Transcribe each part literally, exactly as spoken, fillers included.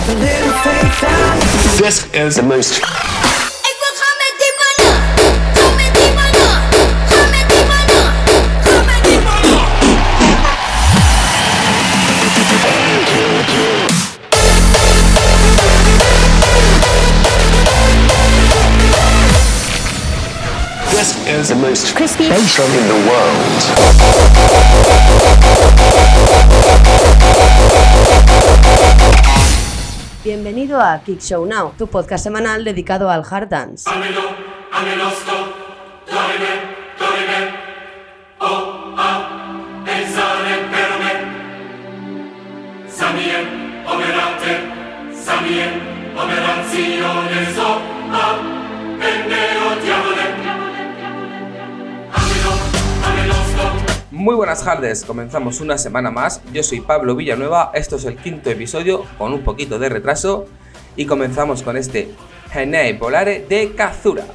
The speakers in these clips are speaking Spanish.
have a little faith and This is the most This is the most crispy bass drum in the world. Bienvenido a Kick Show Now, tu podcast semanal dedicado al hard dance. Muy buenas tardes, comenzamos una semana más. Yo soy Pablo Villanueva, esto es el quinto episodio con un poquito de retraso y comenzamos con este Genei Volare de Kazura.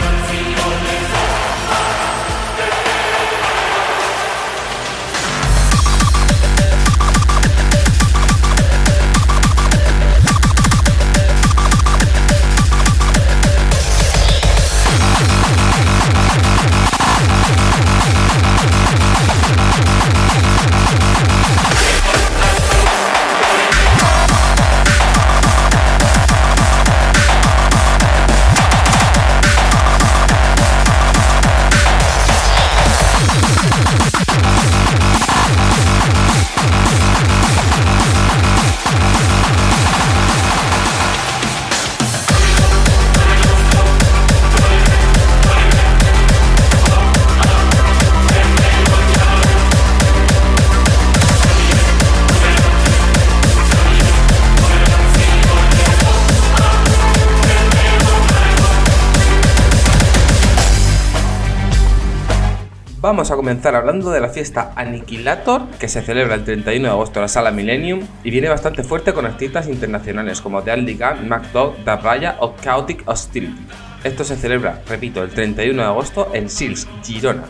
Vamos a comenzar hablando de la fiesta Annihilator, que se celebra el treinta y uno de agosto en la Sala Millennium y viene bastante fuerte con artistas internacionales como The Aldi Gun, MacDog, Da Raya o Chaotic Hostility. Esto se celebra, repito, el treinta y uno de agosto en Sils, Girona.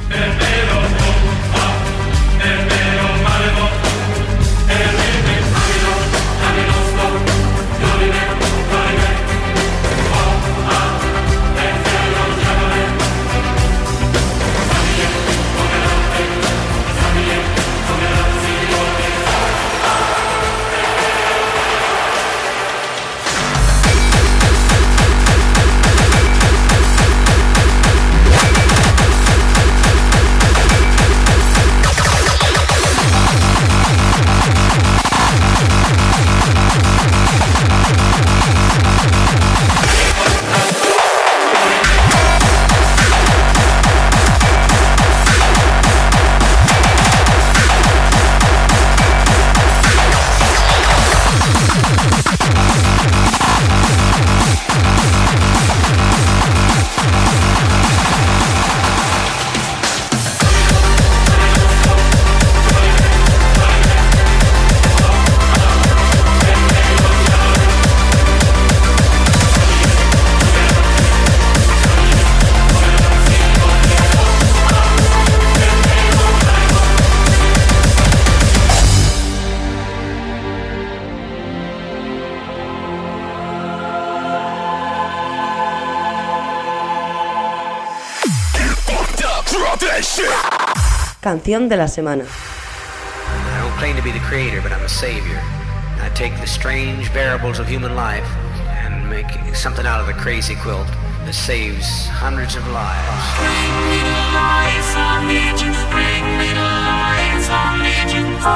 Canción de la semana. I don't claim to be the creator, but I'm a savior. I take the strange variables of human life and make something out of the crazy quilt that saves hundreds of lives. Bring me the lights, I need you. Bring me the lights, I need you. Oh,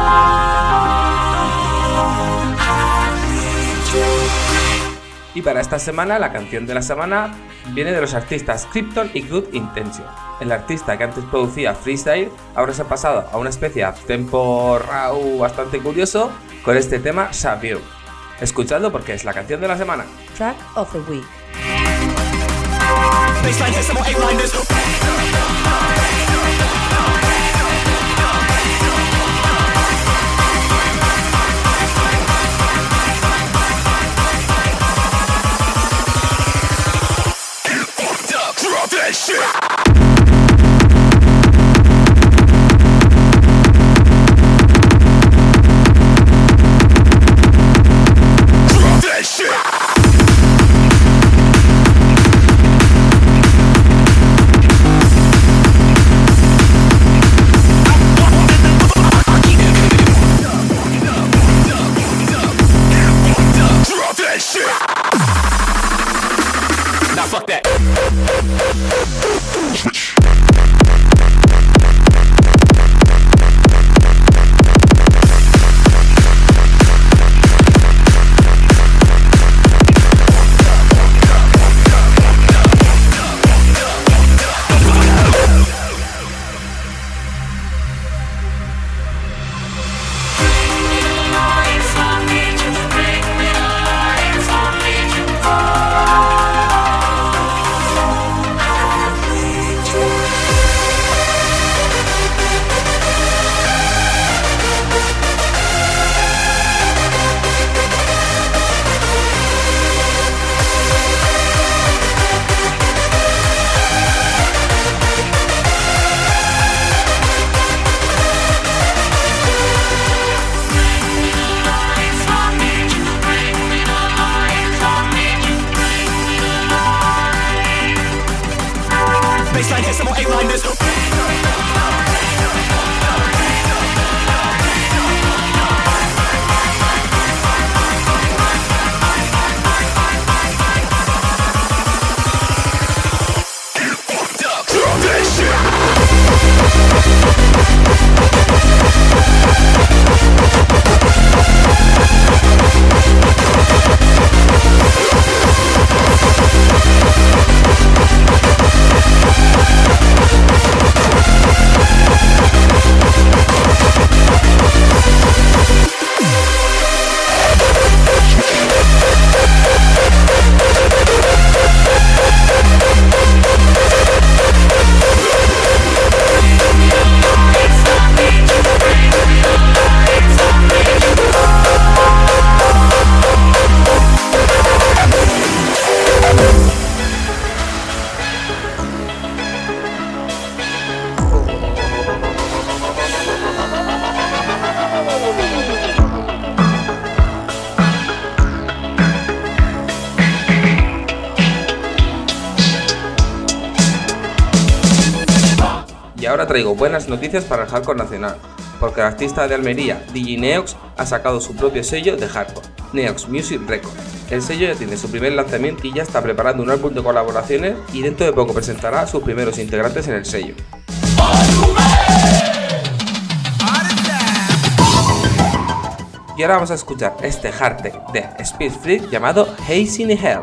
I need you. Y para esta semana, la canción de la semana viene de los artistas Krypton y Good Intention. El artista que antes producía freestyle ahora se ha pasado a una especie de tempo raw bastante curioso con este tema Xavier. Escuchadlo porque es la canción de la semana. Track of the Week. traigo buenas noticias para el hardcore nacional, porque el artista de Almería, D J Neox, ha sacado su propio sello de hardcore, Neox Music Records. El sello ya tiene su primer lanzamiento y ya está preparando un álbum de colaboraciones y dentro de poco presentará a sus primeros integrantes en el sello. Y ahora vamos a escuchar este hardtech de Speed Freak llamado Haze in Hell.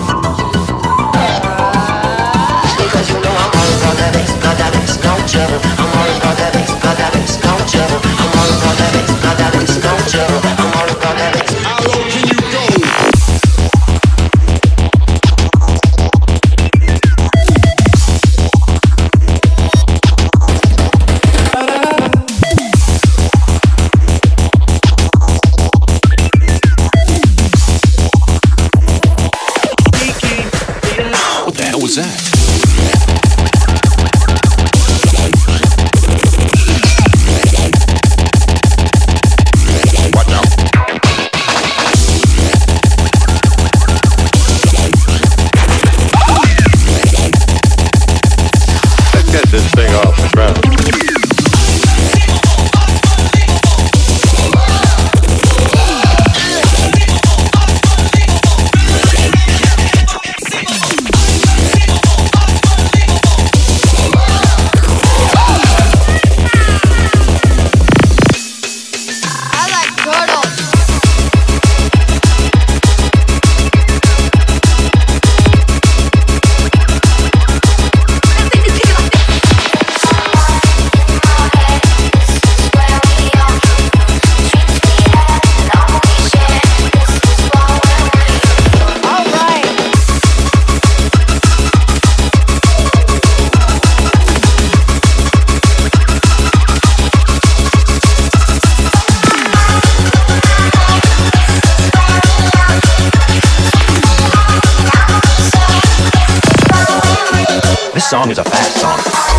This song is a fast song.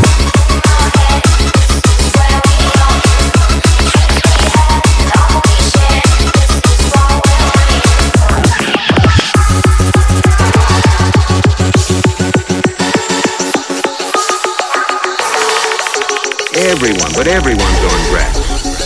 Everyone, but everyone's going grass.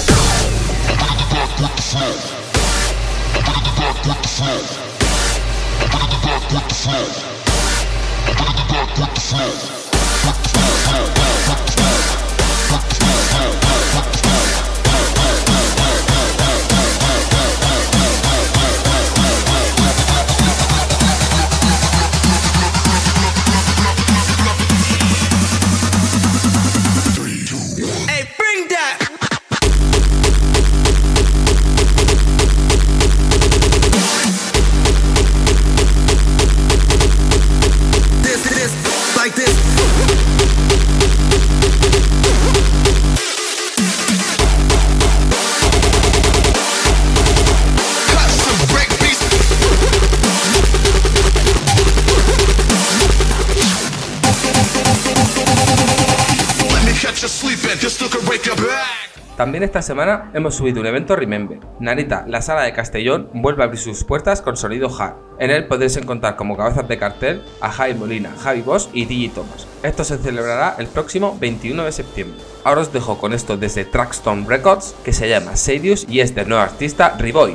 También esta semana hemos subido un evento Remember. Narita, la sala de Castellón, vuelve a abrir sus puertas con sonido hard. En él podréis encontrar como cabezas de cartel a Javi Molina, Javi Bosch y D J Thomas. Esto se celebrará el próximo veintiuno de septiembre. Ahora os dejo con esto desde Trackstone Records, que se llama Serious y es del nuevo artista Rivoid.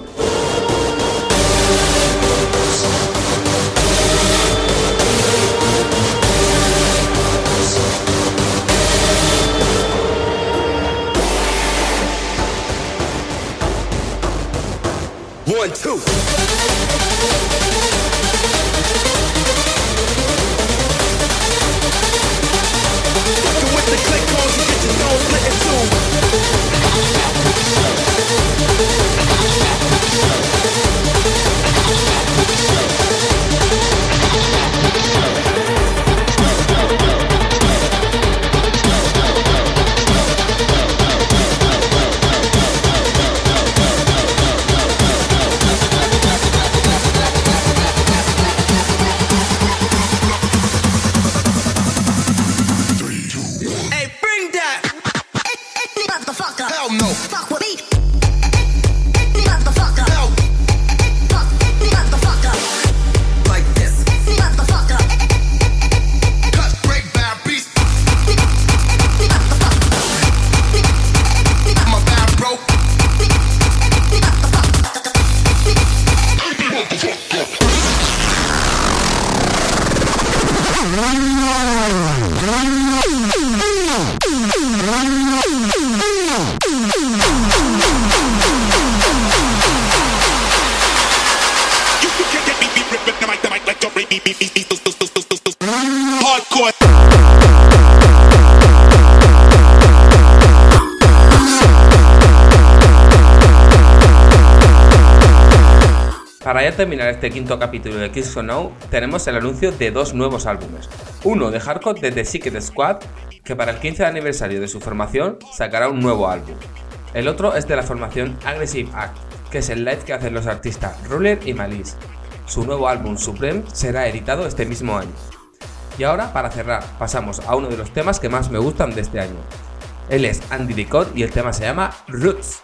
One, two. Fucking with the click calls, you get your nose split in two. Hardcore. Para ya terminar este quinto capítulo de Kids or No, tenemos el anuncio de dos nuevos álbumes. Uno de hardcore de The Secret Squad, que para el quince aniversario de su formación sacará un nuevo álbum. El otro es de la formación Aggressive Act, que es el live que hacen los artistas Ruler y Malice. Su nuevo álbum Supreme será editado este mismo año. Y ahora, para cerrar, pasamos a uno de los temas que más me gustan de este año. Él es Andy Licot y el tema se llama Roots.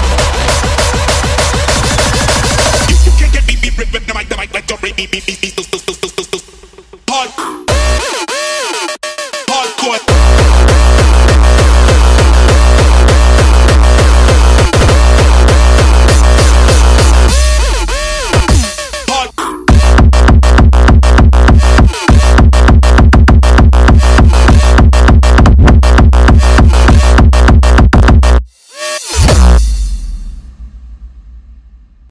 Beep, beep, beep, beep, beep, beep, beep, beep.